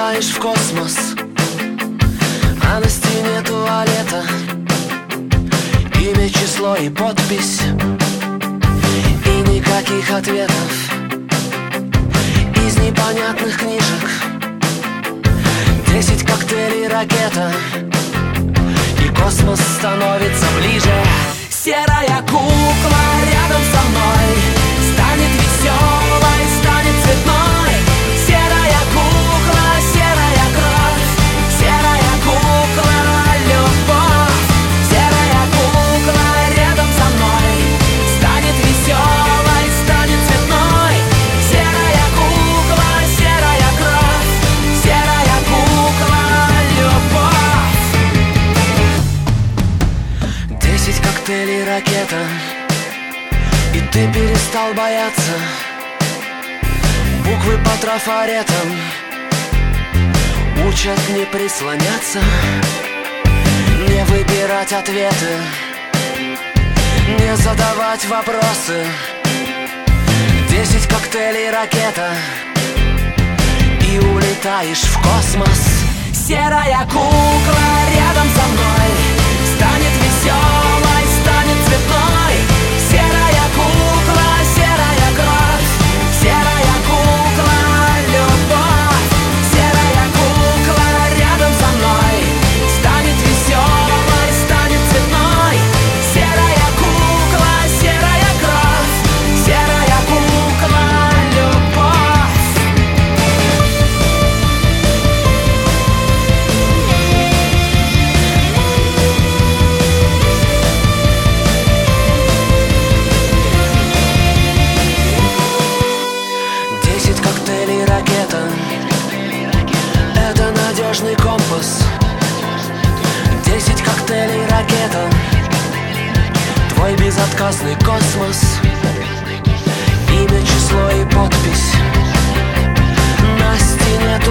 улетаешь в космос, а на стене туалета имя, число и подпись, и никаких ответов из непонятных книжек. 10 коктейлей, ракета, и космос становится ближе. Серая кукла рядом со мной станет веселой, станет цветной. Серая кукла, серая кровь, серая кукла, любовь. Серая кукла рядом со мной станет веселой, станет цветной. Серая кукла, серая кровь, серая кукла, любовь. 10 коктейлей, ракета, и ты перестал бояться. Буквы по трафаретам учат не прислоняться, не выбирать ответы, не задавать вопросы. 10 коктейлей, ракета, и улетаешь в космос. Серая кукла рядом со мной станет веселой, станет цветной. Серая кукла, серая кровь, серая кукла, любовь. Серая кукла рядом со мной станет веселой, станет цветной. Серая кукла, серая кровь, серая кукла, любовь. 10 коктейлей, ракета, это надежный компас. 10 коктейлей, ракета, твой безотказный космос. Имя, число и подпись на стене